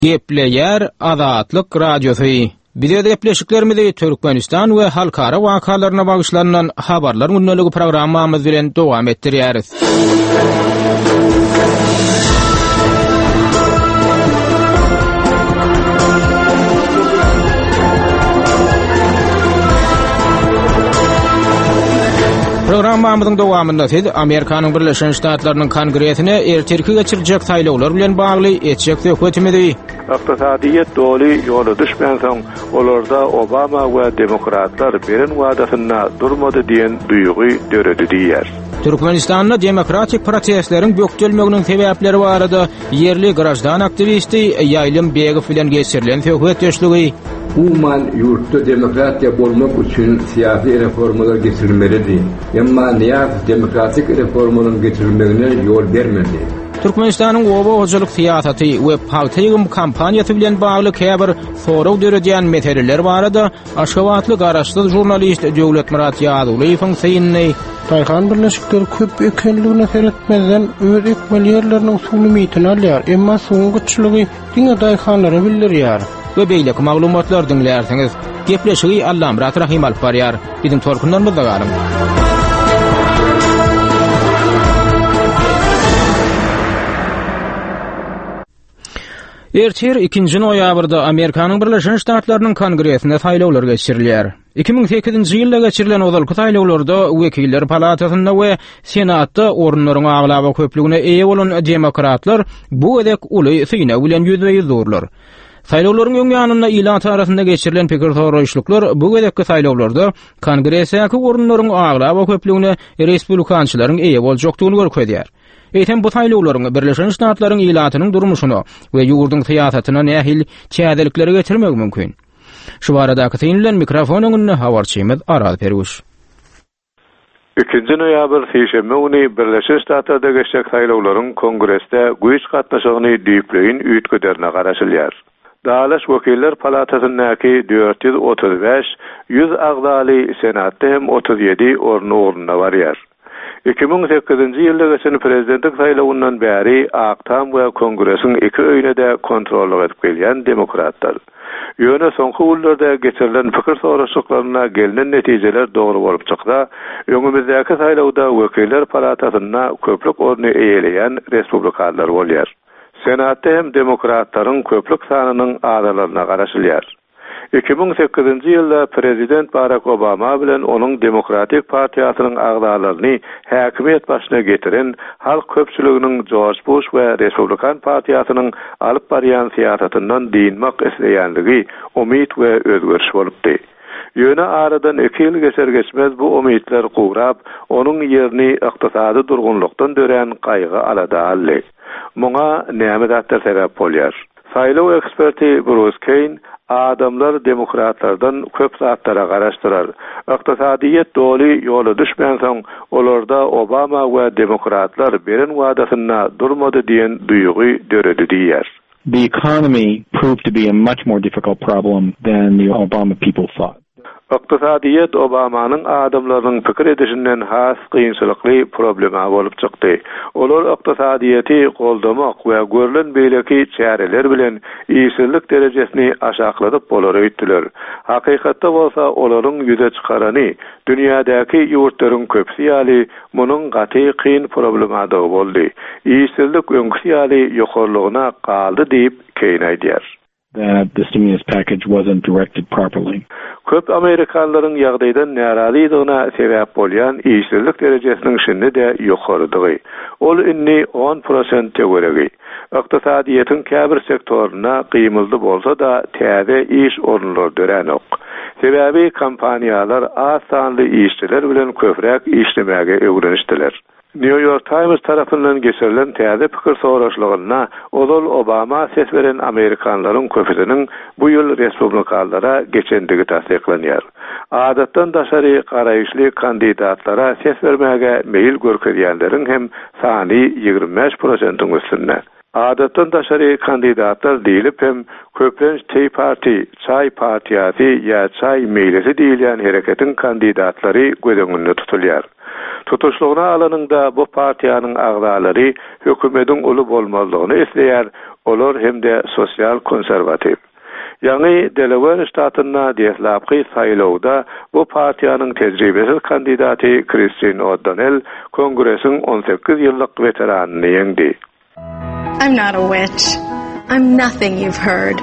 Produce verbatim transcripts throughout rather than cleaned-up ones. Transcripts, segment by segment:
Gepleyer Azatlyk Radiosu. Bize de gepleşiklerimizi Türkmenistan we halkara wakalarına bagışlanan habarlar günneligi programmamız bilen dowam etdirýäris. Programmamyzyň dowamynda siz Amerikanyň Birleşen Ştatlarynyň Kongresine ertirki geçirjek saýlawlar bilen bagly etjek söhbetimizi Iqtisadiyyat doli ýoly düşmän soň olarda Obama we demokratlar beren wadasyna durmady diýen duýgy döredi diýer. Türkmenistanda demokratik protestleriň bökdelmeginiň sebäpleri barada yerli grajdan aktivisti Ýaýlym Begiw bilen geçirilen söhbet ýeşligi Uman yurtda demokratiya bolmak üçin siyasi reformalar geçirilmelidir. Emma niyaz demokratik reformaların geçirilmegine yol bermedi. Türkmenistanyň gowa hojalyk siýasaty we partiýa kampaniýasy bilen bagly käbir soraw döredýän meseleler barada Aşgabatly garaşly jurnalist Döwlet Murat Ýadulyň synny Taýhan birleşikleri köp ekenligine seretmezden öz ekmelýerleriniň suwny mitini alýar. Emma suwun güçlügi diňe daýhanlara bildirýär. We beýleki maglumatlar dinlärsiňiz. Gepleşigi Allah Murat Rahim alyp barýar. Bizim torkunlarymyzda galym. Ertir ikinji noýabrda Amerikanyň Birleşen Ştatlarynyň Kongresine saýlawlar geçirilýär. iki ming sekizinji ýylda geçirilen ozalky saýlawlarda Wekiller Palatasyna we Senatda orunlaryň aglaba köpligine eýe bolan demokratlar bu edek uly syna bilen ýüzbeýiz durlar. Saýlawlaryň öň ýanyna ilan tarapynda geçirilen pikir soraşlyklar bu edekki saýlawlarda Kongresdäki orunlaryň aglaba köpligine Respublikançylaryň eýe boljakdygyny görkezýär. Eýtem bu saýlawlaryň Birleşen Ştatlaryň ilatynyň durmuşyna we ýurduň syýasatyna nähil çädelikleri getirmek mümkin. Şu baradaky synlen mikrofonyny habarçymyz Aral Perguş. ikinji noýabr seýşembe güni Birleşen Ştatlarda geçecek saýlawlaryň Kongresde güýç gatnaşygyny diýipleýin üýtgederine garaşylýar. Dalaş Wekiller Palatasynyňky dört ýüz otuz beş ýüz agdaly Senatda hem otuz ýedi ornu ornuna barýar. iki ming sekizinji ýylda geçen prezidentlik saýlawyndan bäri Aktam we Kongresiň iki öýüne de kontrol edip gelýän demokratlar. Ýöne soňky ýyllarda geçirilen pikir soraşyklaryna gelinen netijeler dogry bolup çykda, öňümüzdäki saýlawda Wekiller Palatasyna köplük orny eýeleýän respublikanlar bolýar. Senatda hem demokratlaryň köplük sanynyň adalaryna garaşylýar. iki ming sekizinji ýylda prezident Barack Obama bilen onuň Demokratik partiýasynyň agdalaryny häkimet başyna getiren halk köpçüliginiň George Bush we Respublikan partiýasynyň alyp barýan siýasatyndan diýinmek isleýänligi umyt we özgörüş bolupdy. Ýöne aradan iki ýyl geçer geçmez bu umytlar gurap, onuň ýerini ykdysady durgunlukdan dören gaýgy alada aldy. Muňa näme zatlar sebäp bolýar? Saýlaw eksperti Bruce Kane adamlar demokratlardan köp zatlara garaşdyrar. Iqtisadiyyat doli ýoly düşmän soň olarda Obama we demokratlar beren wadasyna durmady diýen duýgy döredi diýer. The economy proved to be a much more difficult problem than the Obama people thought. Iqtisadiyyat Obamanyň adamlarynyň pikir edişinden has kynçylykly problema bolup çykdy. Olar iqtisadiyyati goldamak we görülen beýleki çäreler bilen ýyşyrlyk derejesini aşakladyp bolar öýtdiler. Hakykatda bolsa olaryň ýüze çykarany dünýädäki ýurtlaryň köpsi ýaly munyň gaty kyn problemada boldy. Ýyşyrlyk öňkü ýaly ýokarlygyna galdy diýip keýin aýdýar. That the stimulus package wasn't directed properly. Köp Amerikanlaryň ýagdaýdan narazylygyna sebäp bolýan ýyşyrlyk derejesiniň şinni de ýokarydygy. Ol inni on prosent töweregi. Iqtisadiýatyň käbir sektoruna gymyldy bolsa da täze iş orunlar dörenok. Sebäbi kompaniýalar az sanly işçiler bilen köpräk işlemäge öwrenişdiler. New York Times tarafından geçirilen täze pikir soraşlygyna olol Obama ses veren Amerikanlaryň köpüsiniň bu ýyl respublikanlara geçendigi tasdiklanýar. Adatdan daşary garaýşly kandidatlara ses vermäge meýil görkezýänleriň hem sany ýygrimi beş prosentyň üstünde. Adatdan daşary kandidatlar diýilip hem köplenç Tea Party, Çay Partiyasy ýa Çay Meýlesi diýilýän hereketin kandidatlary gödeňinde tutulýar. Tutuşluğuna alanında bu partiyanın ağzalary hökümetin uly bolmalygyny isleýär, olar hem de sosial konservativ. Ýani Delaware ştatyna diýilýän saýlawda bu partiyanın tejribesiz kandidaty Christine O'Donnell Kongresiň on sekiz ýyllyk veteranyny yeňdi. I'm not a witch. I'm nothing you've heard.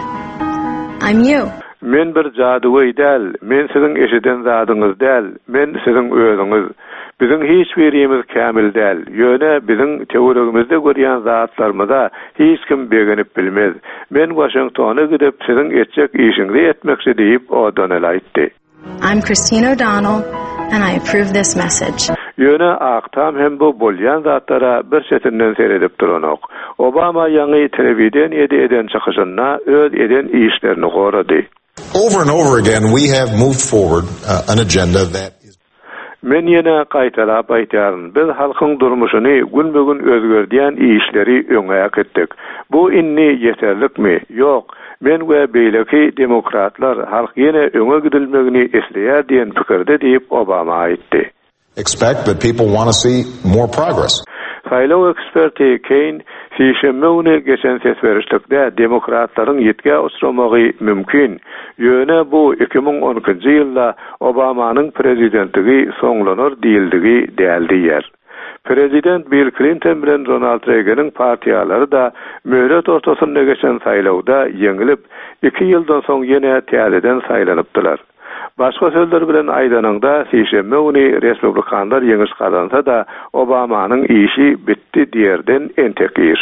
I'm you. Men bir jaduwy däl, men siziň eşiden zadyňyz däl, men siziň özüňiz. Bizim hiç birimiz kamil däl. Ýöne biziň teoriyamyzda görýän zatlarymyza hiç kim begenip bilmez. Men Washingtona gidip siziň etjek işiňizi etmekçi diýip O'Donnell aýtdy. I'm Christine O'Donnell and I approve this message. Ýöne aqtam hem bu bolýan zatlara bir çetinden seredip duranok. Obama ýa-ni telewizion eden çykyşyna öz eden işlerini gorady. Over and over again we have moved forward uh, an agenda that Men ýene gaýtarap aýtaryn, biz halkyň durmuşyny gün-begün özgördiýän işleri öňe aketdik. Bu inni ýeterlikmi? Ýok. Men we beýleki demokratlar halk ýene öňe gidilmegini isleýär diýen pikirde diýip Obama aýtdy. Expect that people want to see more progress. Saýlaw eksperti Kane Fişemewni geçen seferişlikde demokratlaryň ýetge uçramagy mümkin. Ýöne bu iki bin on ikinji ýylda Obamanyň prezidentligi soňlanır diýildigi däldiýär. Prezident Bill Clinton bilen Ronald Reagan'ın partiyalary da möhret ortasynda geçen saýlawda ýeňilip iki ýyldan soň ýene täzeden saýlanypdylar. Başga sözler bilen aýdanynda Fişemewni Republikanlar ýeňiş kazansa da Obamanyň işi bitdi diýerden entekir.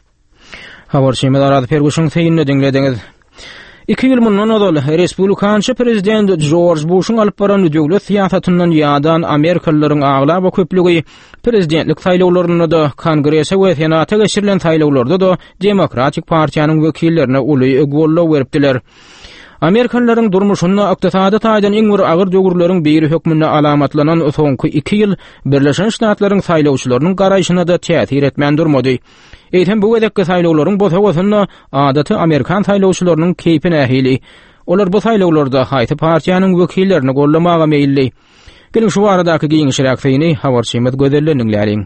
Habarçymy arady Ferguson teýinle diňlediňiz. iki ýyl mundan odal Respublikançy prezident George Bush'un alyp baran döwlet siýasatyndan ýadan Amerikalılaryň aglaba köplügi prezidentlik saýlawlaryna da Kongrese we Senata geçirilen saýlawlarda da Demokratik partiýanyň wekillerine uly gollaw beripdiler. Amerikalılaryň durmuşyna ykdysady taýdan iň bir agyr döwürleriň biri hökmünde alamatlanan soňky iki ýyl Birleşen Ştatlaryň saýlawçylarynyň garaýşyna da täsir etmän durmady. Eýtem bu wedekki saýlawlaryň botawasyna adaty Amerikan saýlawçylarynyň keýpine ähili. Olar bu saýlawlarda haýsy partiýanyň wekillerini gollamaga meýilli. Gelin şu baradaky giňişirek feýni habarçymyz gözellendiňläriň.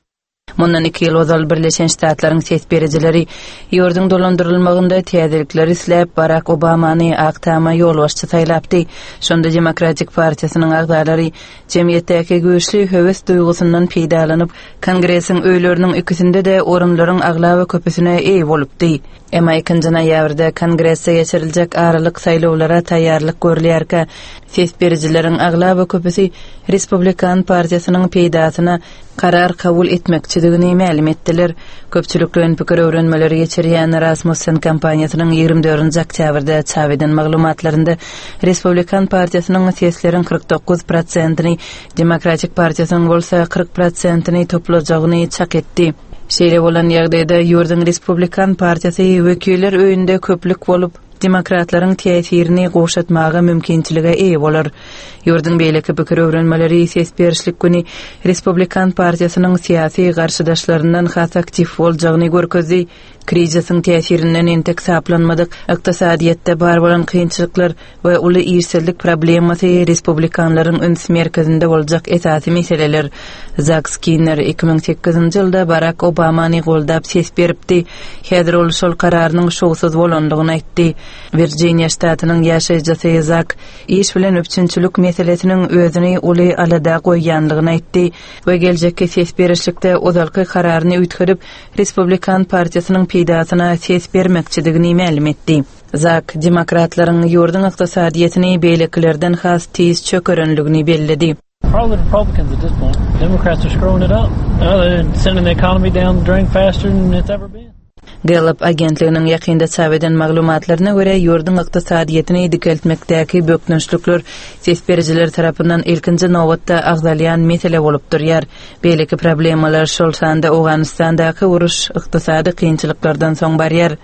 Mundan iki ýyl ozal Birleşen Ştatlaryň ses bericileri ýordun dolandyrylmagynda täzelikler isläp Barack Obamany aqtama ýol başçy saýlapdy. Şonda Demokratik Partiýasynyň agzalary jemgyýetdäki güýçli höwes duýgusyndan peýdalanyp Kongresiň öýleriniň ikisinde de orunlaryň aglaba köpüsine eý bolupdy. Emma ikinji noýabrda Kongresse geçiriljek aralyk saýlawlara taýýarlyk görülýärkä ses bericileriň aglaba köpüsi Republikan Partiýasynyň peýdasyna karar kabul etmekçidigini ma'lum etdiler. Köpçülikden pikir öwrenmeleri geçirýän Rasmussen kampaniýasynyň ýygrimi dördünji oktýabrda çap eden maglumatlarynda Republikan Partiýasynyň sesleriň kırk dokuz prosentini, Demokratik Partiýasynyň bolsa kırk prosentini toplajagyny çak etdi. Şeýle bolan ýagdaýda ýurdun Republikan Partiýasy wekiller öýünde köplük bolup demokratlaryň täsirini goşatmaga mümkinçiligi eý bolar. Ýurdun beýleki pikir öwrenmeleri ses berişlik güni Republikan Partiýasynyň syýasy garşydaşlaryndan has aktiv boljagyny görkezdi. Krizisiň täsirinden entek saplanmadyk, ykdysadyýetde bar bolan kynçylyklar we uly ýersellik problemasy Republikanlaryň öňs merkezinde boljak esasy meseleler. Zack Skinner iki bin sekizinji ýylda Barack Obamany goldap ses beripdi. Häzir ol şol kararynyň şowsuz bolandygyny aýtdy. Virginia ştatynyň ýaşaýjysy Zack iş bilen öpçünçilik meselesiniň özüni uly alada goýýanlygyny aýtdy we geljekki ses berişlikde ozalky kararyny üýtgürip Republikan Partiýasynyň peýdasyna ses bermekçidigini ma'lum etdi. Zack demokratlaryň ýurdun ykdysadyýetini beýleklerden has tez çökerenligini bellidi. Probably the Republicans at this point. Democrats are screwing it up. Uh, they're sending the economy down the drain faster than it's ever been. Gallup agentliginiň ýakynda çap eden maglumatlaryna görä ýurdun ykdysadyýetini dikeltmekdäki böknüşlikler ses bericiler tarapyndan ilkinji nowatda agzalýan mesele bolup durýar. Beýleki problemalar şol sanda Awganistandaky uruş ykdysady kynçylyklardan soň barýar.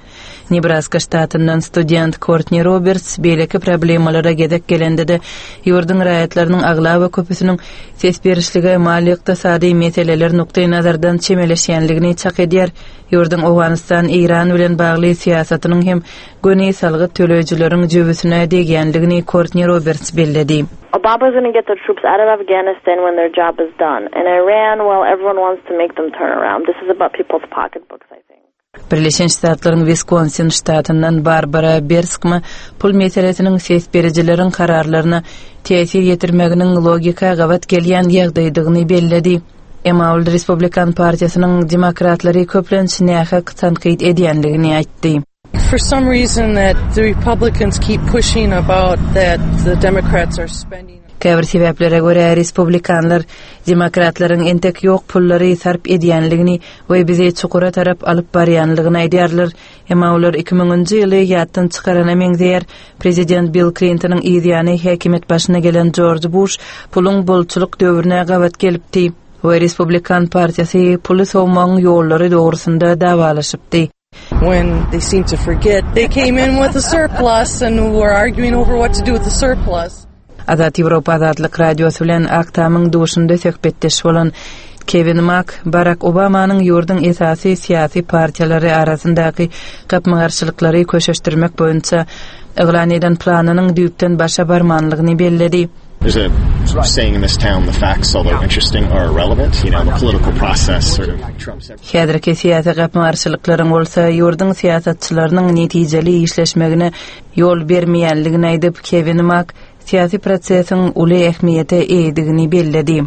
Nebraska ştatyndan student Courtney Roberts beýleki problemlara gedek gelende de ýurdun raýatlarynyň aglaba köpüsiniň ses berişligi mali ykdysady meseleler noktaý nazardan çemeleşýänligini çak edýär. Ýurdun Awganistan, İran bilen bagly siýasatynyň hem göni salgy töleýijileriň jöbüsine degýänligini Courtney Roberts belledi. Obama's going to get the troops out of Afghanistan when their job is done. And Iran, well, everyone wants to make them turn around. This is about people's pocketbooks, I think. Birleşen Ştatlaryň Wisconsin ştatyndan Barbara Berskma pul meselesiniň ses berejileriň kararlaryna täsir ýetirmeginiň logika gawat gelýän ýagdaýdygyny belledi. Emma ol Republikan partiýasynyň demokratlary köplençini ähak tanqid edýänligini aýtdy. For some reason that the Republicans keep pushing about that the Democrats are spending. Käbir sebeplere göre Republikanlar demokratlaryň entek ýok pullary sarp edýänligini we bize çukura tarap alyp barýanlygyny aýdýarlar. Emma olar iki miňinji ýyly ýatdan çykarana meňzeýär. Prezident Bill Clinton'yň ýa-ni häkimet başyna gelen George Bush puluň bolçuluk döwrüne gawat gelipdi. We Republikan partiýasy puly sowmagyň ýollary dogrusynda dawalaşypdy. When they seem to forget, they came in with a surplus and were arguing over what to do with the surplus. Azat Ýewropa Azatlyk radiosu bilen aktamyň duşunda söhbetdeş bolan Kevin Mack, Barack Obamanyň ýurdun esasy siýasy partiýalary arasyndaky gapmagarçylyklary köşeşdirmek boýunça eglan eden planynyň düýpden başa barmanlygyny belledi. There's a sort of saying in this town, the facts, although interesting, are irrelevant. You know, the political process sort of trumps everything. Häzirki siýasy gapmagarçylyklaryň bolsa, ýurdun siýasatçylarynyň netijeli işleşmegine ýol bermeýänligini aýdyp, Kevin Mack siýasy prosesiň uly ähmiýete eýdigini belledi.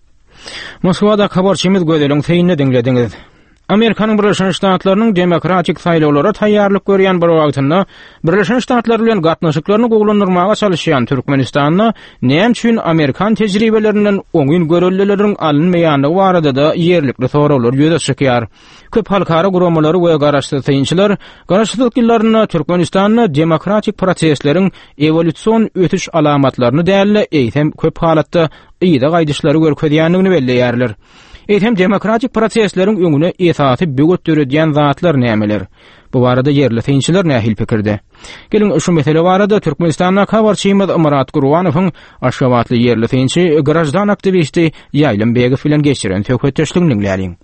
Moskvada habarçymyz gözelüň feýinne dinlediňiz. Amerikanyň Birleşen Ştatlarynyň demokratik saýlawlara taýýarlyk görýän bir wagtynda Birleşen Ştatlar bilen gatnaşyklaryny goglandyrmaga çalışýan Türkmenistanyň näme üçin Amerikan tejribelerinden oňyn görelileriň alınmaýanlygy barada da ýerlikli sorawlar ýöze çykýar. Köp halkara gurulmalary we garaşdyrýançylar garaşdyrlyk ýyllaryna Türkmenistanyň demokratik prosesleriň evolutsion ötüş alamatlaryny dälle eýtem köp halatda ýyda gaýdyşlary görkezýänligini belleýärler. Eýtem demokratik prosesleriň öňüne esasy böget döredýän zatlar nämeler? Bu barada yerli teýinçiler nähil pikirde? Gelin şu mesele barada Türkmenistanyň habarçymyz Murat Gurwanowyň aşgabatly yerli teýinçi grajdan aktivisti Ýaýlym Begiw bilen geçiren söhbetdeşligini dinläýin.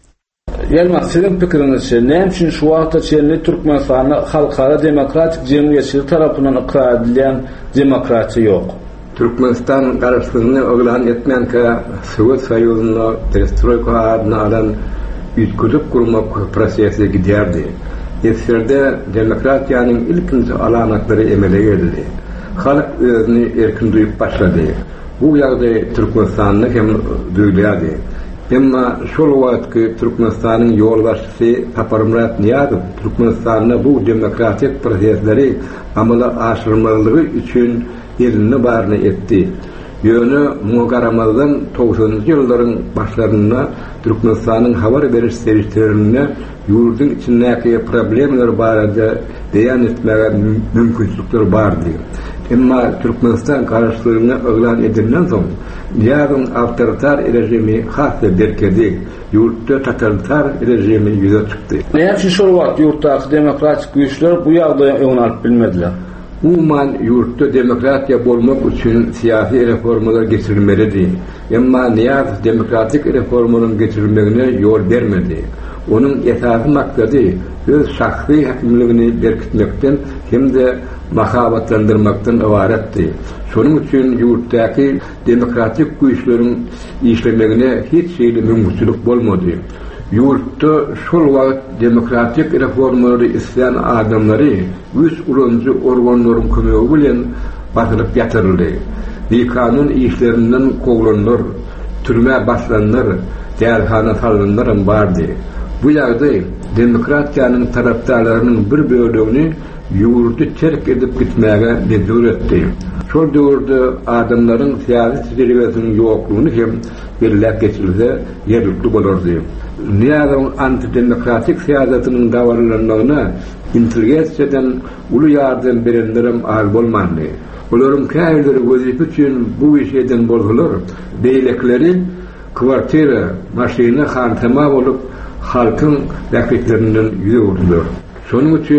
Ýalmak sizin pikiriňizçe näme üçin şu wagtda çenli Türkmenistanyň halkara demokratik jemgyýetçilik tarapyndan ikrar edilen demokratiýa ýok. Türkmenistan garaşdygyny oglan etmänkä Sowet Soýuzyny perestroýka adyna alan ýetgizip gurmak prosesi gidýärdi. Ýeterde demokratiýanyň ilkinji alamatlary emele geldi. Halk özüni erkin duýup başlady. Bu ýagdaý Türkmenistanyň hem duýulýardy. Emma şol wagtky Türkmenistanyň ýolbaşçysy Taparmurat Niýazow Türkmenistanyň bu demokratik prosesleri amala aşyrmalygy üçin elini barny etdi. Ýöne mugaramazdan toğsanjy ýyllaryň başlaryna Türkmenistanyň habar beriş serişlerine ýurdun içindäki problemler barada beýan etmäge mümkinçilikler bardy. Emma Türkmenistan garaşdyryny oglan edilenden soň ýa-da awtoritar rejimi hasy berkedi, ýurtda totalitar rejimi ýüze çykdy. Näme üçin şol wagt ýurtdaky demokratik güýçler bu ýagdaýa öňe alyp bilmediler? Umuman ýurtda demokratiýa bolmak üçin siýasy reformalar geçirilmeli. Emma Niýaz demokratik reformalaryň geçirilmegine ýol bermedi. Onuň esasy maksady öz şahsy hakimligini berkitmekden hem-de mahabatlandyrmakdan ibaretdi. Şonuň üçin ýurtdaky demokratik güýçleriň işlemegine hiç şeýle mümkinçilik bolmady. Ýurtda şol wagt demokratik reformalary isleýän adamlary üç ulanjy organlaryň kömegi bilen batyryp ýatyrildy. Bir kanun işlerinden koglanlar, türme başlanlar, dälhana sallanlar bardy. Bu ýagdaý demokratiýanyň tarapdarlarynyň bir bölegi ýurtdy terk edip gitmäge mejbur etdi. Şol döwürde adamlaryň siýasy tejribesiniň ýoklugyny hem belläp geçirilse ýerlikli bolardy. Niýazow antidemokratik siýasatynyň dawarlanmagyna intelligensiýadan uly ýardam berenlerim az bolmandy. Olaryň käýleri gözüp üçin bu işeden boldular. Beýlekleri kwartira, maşyna hantama bolup halkyň dakitlerinden ýürdiler. Şonuň üçin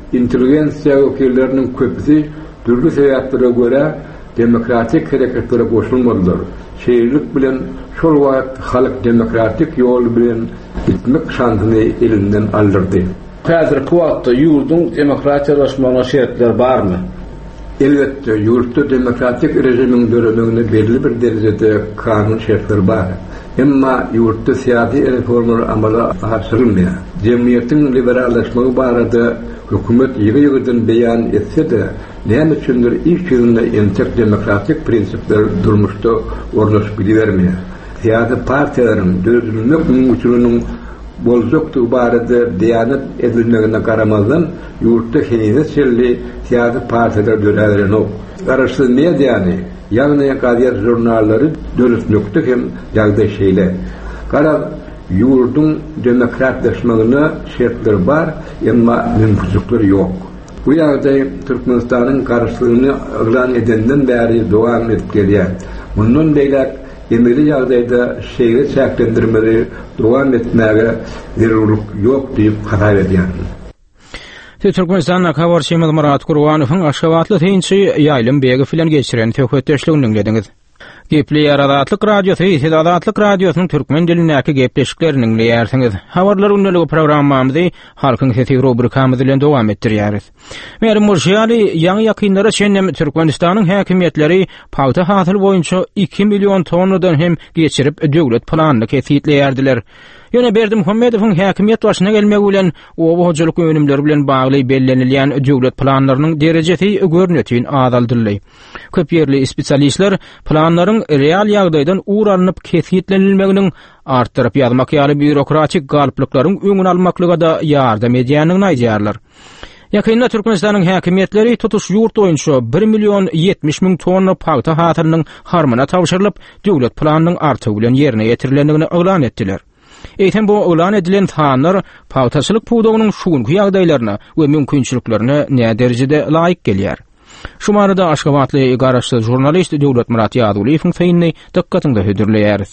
intelligensiya wekillerinin köpüsi türlü sebeplere göre demokratik hareketlere koşulmadılar. Şehirlik bilen şol wagt halk demokratik yol bilen gitmek şansını elinden aldırdı. Häzirki wagtda ýurdun demokratiýalaşmagyna şertler barmy? Elbette, yurtta demokratik rejimin döneminde belli bir derecede kanun şertleri var. Emma yurtta siyasi reformlar amala asırılmıyor. Cemiyetin liberalleşmeyi barada hükümet yıgı-yıgıdan beyan etse de ne üçündür ilk yılında entek demokratik prensipler durmuşta ornaşıp gidivermiyor. Siyasi partilerin dördülmek mümkününün bolzoktu barada diyanet edilmegine karamazdan yurtta heyne çelli siyasi partiler dönelerin o. Karışsız medyani, yani kadiyat jurnalları dönüşmekte hem yagda şeyler. Kara yurdun demokratlaşmagyna şertleri var, ama mümkünçülükleri yok. Bu yagda Türkmenistan'ın karşılığını ilan edenden beri devam edip geliyor. Bundan beylek emeli yagdayda şehri çäklendirmeli devam etmege zerurluk yok deyip karar ediyor. Türkmenistan'a kavar Şemal Murat Gurwanowyň Aşgabatly teýinçi ýaýlym begi filan geçiren töhfetdeşligini dinlediňiz. Gepli Aradatlyk radiosu, Aradatlyk radiosynyň türkmen dilindäki gepleşiklerini dinleýärsiňiz. Habarlar unnuligi programmamyzy halkyň sesi rubrikamyz bilen dowam etdirýäris. Merim Murşiýaly ýaňy ýakynlara şenem Türkmenistanyň häkimetleri paýta hasyl boýunça iki milyon tonnadan hem geçirip döwlet planyny kesitleýärdiler. Ýöne Berdi Muhammedowyň häkimiýet başyna gelmegi bilen oba hojalyk önümleri bilen bagly bellenilýän döwlet planlarynyň derejesi görnetiň azaldyldy. Köp ýerli spesialistler planlaryň real ýagdaýdan uğranyp kesitlenilmeginiň artdyryp ýazmak ýaly bürokratik galyplyklaryň öňüni almaklyga da ýardam edýändigini aýdýarlar. Ýakynda Türkmenistanyň häkimetleri tutuş ýurt boýunça bir milyon yetmiş min tonna paýta hasylynyň harmana tawşyrylyp döwlet planynyň artygy bilen ýerine ýetirilendигini elan etdiler. Eýtem bu elan edilen sanlar paýtaçylyk puwdagynyň şuňky ýagdaýlaryna we mümkinçiliklerine näme derejede laýyk gelýär. Şu marada Aşgabatly garaşly jurnalist Döwlet Murat Ýaduliýewiň feýnini dikkatiňde hödürleýäris.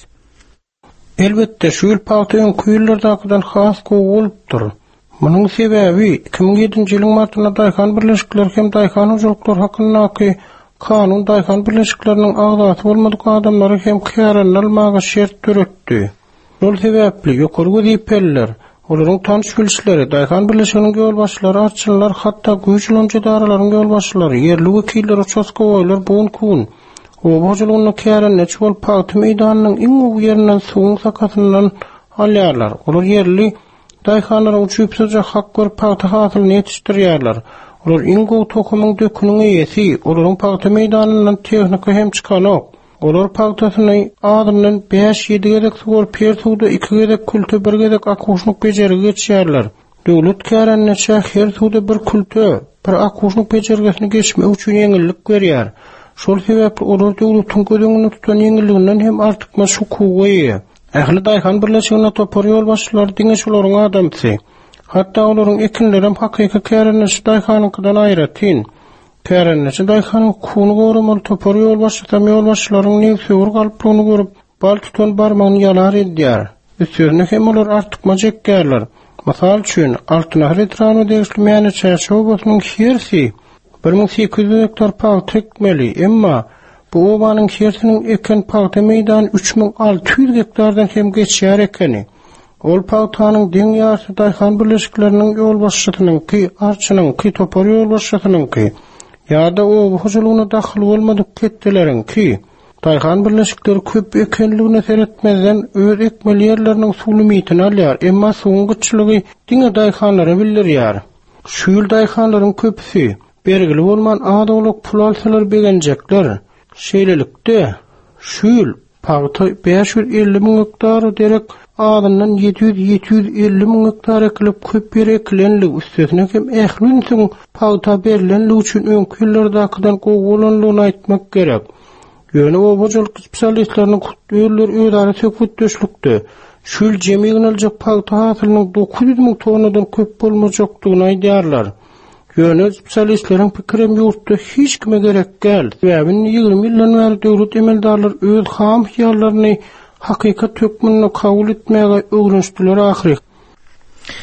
Elbette şu ýyl paýtaýyň küýlerdakydan has gowulupdyr. Munyň sebebi iki bin ýedinji ýylyň martyna daýhan birleşikler hem daýhan ujuluklar hakyndaky kanun daýhan birleşikleriniň agdaty bolmadyk adamlary hem kärenler almagy şert türetdi. Ol sebäpli ýokargy diýipler, olaryň tanış bilişleri, daýhan birleşiginiň ýolbaşçylary, artçylar, hatda güýçlünçe daralaryň ýolbaşçylary, ýerli wekiller, uçaskowaýlar buň kun. O bojulygyny kären neçbol paýta meýdanynyň iň uwy ýerinden suwun sakatyndan alýarlar. Olar ýerli daýhanlaryň üçüpsüje hak görüp paýta hasylyny ýetişdirýärler. Olar iň gowy tokumyň dökünüň ýeti, olaryň paýta meýdanyndan tehnika hem çykanok. Olar paýtasyny adamdan beş ýedi gedek suwar pertuwda iki gedek kültü bir gedek akuşlyk bejerigi geçýärler. Döwlet kärenneçe her suwda bir kültü, bir akuşlyk bejergisini geçmek üçin ýeňillik berýär. Şol sebäpli olar döwletiň gödüňini tutan ýeňilliginden hem artykma şukuwy. Ähli daýhan birleşigine topar ýolbaşçylary diňe şolaryň adamsy. Hatda olaryň ekinleri hem hakyky kärenneçe daýhanyňkydan aýratyn. Kärenneçe daýhanyň kuny goramaly topar ýolbaşçy ýolbaşçylaryň näçe galyplygyny görüp balkyton barmagyny ýalar edýär. Üstüne hem olar artykma jekkerler. Masal üçin altyna retrany degişməyäne çäşowatynyň şersi bir min sekiz ýüz hektar paýta ekmeli, emma bu obanyň şersiniň eken paýta meýdany üç min alty ýüz hektardan hem geçýär ekeni. Ol paýtanyň deň ýaşy daýhan birleşikleriniň ýolbaşçysynyň ki, artçynyň ki, topar ýolbaşçysynyň ki, ýa-da o hojalygyna daxil bolmadyk ketdilerin ki, daýhan birleşikleri köp ekenligine seretmezden öz ekmeli ýerleriniň suw limitini alýar, emma suwun gyçylygy diňe daýhanlara bildirýär. Şu ýyl daýhanlaryň köpüsi belgili bolman adalyk pul alsalar begenjekler. Şeýlelikde şu ýyl paýta beş ýüz elli min hektar derek adamdan yedi yüz yedi yüz elli min hektar ekilip köp ýer ekilenlik üstesine hem ählin soň paýta berilenlik üçin öňkü ýyllardakydan gowulanlygyny aýtmak gerek. Ýöne o bojalyk spesialistleriniň kutluýlar öýdary sökütdeşlikde şu ýyl jemigini aljak paýta hasylynyň dokuz yüz min tonnadan köp bolmajakdygyny aýdýarlar. Ýöne spesialistleriň pikirim ýurtda hiç kime gerek gel. Sebäbi ýygrimi ýyldan bäri döwlet emeldarlar öz ham hyýallaryny hakykat hökmüne kabul etmäge öwrenişdiler ahir.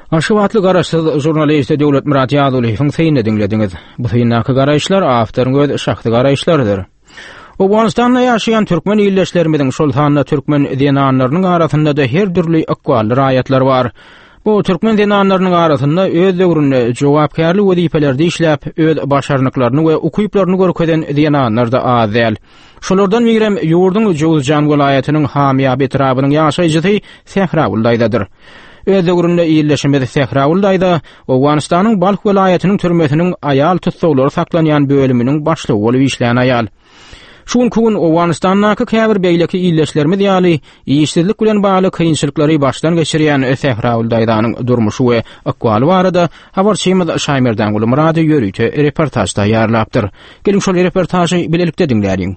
Aşıwatly garaşsyz jurnalist Döwlet Murat Ýazylyň feýnini dinlediňiz. Bu feýnnaky garaşlar awtoryň öz şahsy garaşlarydyr. Awganistanda ýaşaýan türkmen ýyldaşlarymyň şol sanly türkmen dinanlarynyň arasynda da her türli akwaly raýatlar bar. Bu türkmen dinanlarynyň arasynda öz döwründe jogapkärlik wezifelerde işläp, öz başarnyklaryny we ukyplaryny görkezden dinanlar da az däl. Şolardan birem ýurdun Jowzjan welaýatynyň Hamýa betrabynyň ýaşaýjysy Sehra Uldaýdadyr. Öz döwründe ýyldaşymyz Sehra Uldaýda Awganistanyň Balk welaýatynyň türmesiniň aýal tutsaglary saklanýan bölüminiň başlygy bolup işleýän aýal. Şun kun Awganistanyň käbir beýleki ýyldaşlarymyz ýaly ýeşillik bilen bagly kynçylyklary başdan geçirýän Sehra Uldaýdanyň durmuşy we akwaly barada habarçymyz Şaýmerden Gulmurady ýörüýte reportajda ýarlapdyr. Gelin şol reportajy bilelikde dinläýin.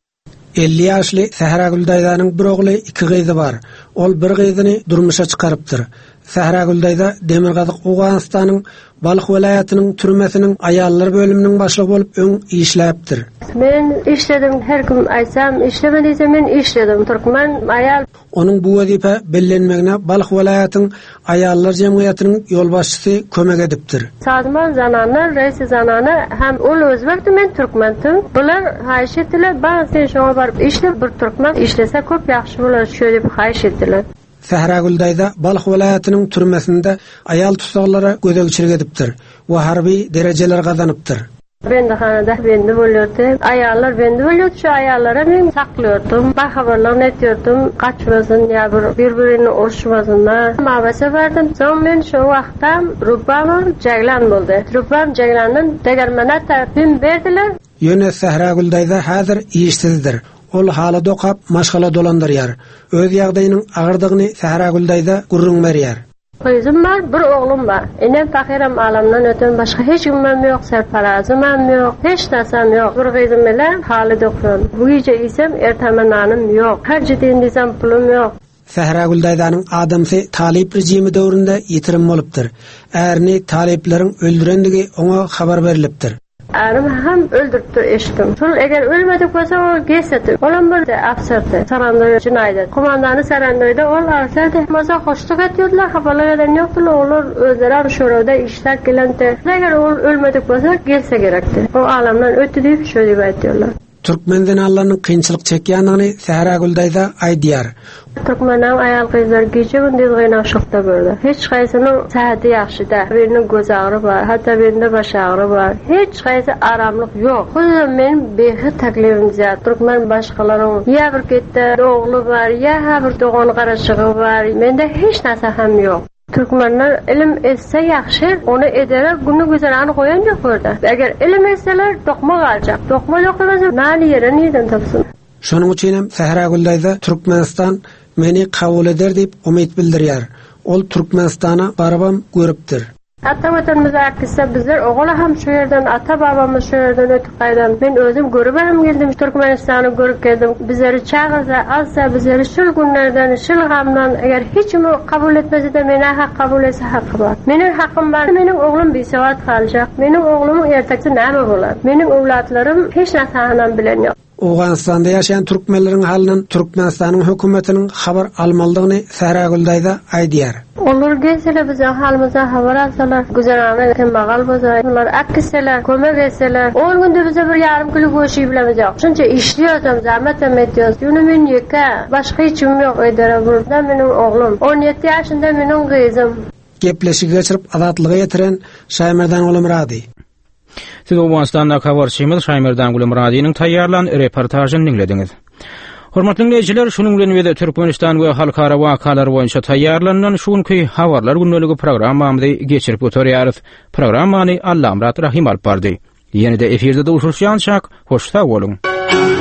elli ýaşly Sehra Uldaýdanyň bir ogly, iki gyzy bar. Ol bir gyzyny durmuşa çykarypdyr. Sehra Uldaýda Demirgazyk Awganistanyň Balk welaýatynyň türmesiniň aýallar bölüminiň başlygy bolup öň işläpdir. Men işledim, her gün aýsam, işlemediyse men işledim. Türkmen aýal. Onuň bu wezipe bellenmegine Balk welaýatynyň aýallar jemgyýatynyň ýolbaşçysy kömek edipdir. Sadman zananlar, reisi zanana hem ol özbekdi, men türkmendim. Bular haýyş etdiler, bana sen şoňa baryp işle, bir türkmen işlese köp ýaxşy bolar, şöyle bir haýyş etdiler. Sehra Uldaýda Balk welaýatynyň türmesinde aýal tutsaglary gözegçilik edipdir we harby derejeler gazanypdyr. Ben de hanada bendi bolýardy. Aýallar bendi bolýardy, şu aýallara men saklaýardym, bahabarlaryny etýärdim, gaçmasyn ýa bir-birini uruşmasynlar. Mabasa berdym. Soň men şu wagtda Rubam Jaglan boldy. Rubam Jaglanyň tegermana tarapyn berdiler. Ýöne Sehra Uldaýda häzir işsizdir. Ol haly dokap maşgala dolandyrýar. Öz ýagdaýynyň agyrdygyny Sehra Uldaýda gurrun berýär. Kızım var, bir oğlum var. Enem fakirim alamdan ötün başka hiç gümmem yok, serparazım yok, hiç nasam yok. Bir kızım ile halı dokun. Bu gece isem ertemenanım yok. Her ciddiğin desem pulum yok. Sehra Uldaýdanyň adamsy talip rejimi döwründe ýitirim bolupdyr. Ärini taliplerin öldürendigi oňa habar berilipdir. Arım hem öldürüptür eşdim. Şol eger ölmedik bolsa o geçeti. Olam bir de afsırdı. Sarandoy cinayet. Komandanı Sarandoyda ol arsaydı. Masa hoşluk etiyordlar. Haberler eden yoktular. Olur özleri şurada işler gelente. Eger ol ölmedik bolsa gelse gerekti. O alamdan ötü deyip şöyle ediyorlar. Türkmen dinanlarynyň kynçylyk çekýändigini Sehra Uldaýda aýdýar. Türkmenäň aýal gyzlar gece gündüz gynapşykda gördi. Hiç gaýsynyň sahaty ýaxşyda, biriniň göz agyry bar, hatda birinde baş agyry bar. Hiç gaýsy aramlyk ýok. Gözüm men behi taklifim zat. Türkmen başgalaryň ýa bir ketde ogly bar, ýa bir dogan garaşygy bar. Mende hiç narsa hem ýok. Türkmenler ilim etse yaxşı, onu ederek günü güzelani koyan yok orada. Eğer ilim etseler dokma kalacak. Dokma yok olmasa nani yere neyden tapsın? Şonuň üçin hem Sehra Uldaýda Türkmenistan meni kabul eder deyip umid bildirýär. Ol Türkmenistana barabam görüpdir. Ata vatanımız arkadaşlar bizler oğula hem şu yerden, ata babamız şu yerden ötüp kaydan. Ben özüm görüp geldim, Türkmenistan'ı görüp geldim. Bizleri çağırsa, azsa bizleri şul günlerden, şul gamdan, eğer hiç mi kabul etmese de mene hak kabul etse hakkı var. Benim hakkım var, benim oğlum bir sevat kalacak. Benim oğlumun ertekçi näme bolar? Benim ovlatlarım hiç nasahanan bilen yok. Awganistanda ýaşaýan türkmenleriň halynyň Türkmenistanyň hökümetiniň habar almalydygyny Sehra Uldaýda aýdýar. Olur gelseler bize halımıza haber alsalar, güzelane kembagal bolsa, ular akseler, kömek etseler, on günde bize bir yarım kilo goşy bilemiz yok. Şunça işliýarsam, zahmet etýäs. Ýöne men ýeka, başga hiçim ýok edere burada meniň oglum. on ýedi ýaşynda meniň gyzym. Gepleşik geçirip azatlyga ýetiren Şaýmerden Gulmurady. Siz Awganistanda habarçymyz Şaýmerden Gulmuradynyň taýýarlan reportažyny dinlediňiz. Hormatly dinleýijiler, şunuň bilen we Türkmenistan we halkara wakalar boýunça taýýarlanan şunky habarlar günneligi programmamyzy geçirip oturýarys. Programmany Allamrat Rahim alp bardy. Ýene-de efirde duşuşýançak, hoş sag bolun.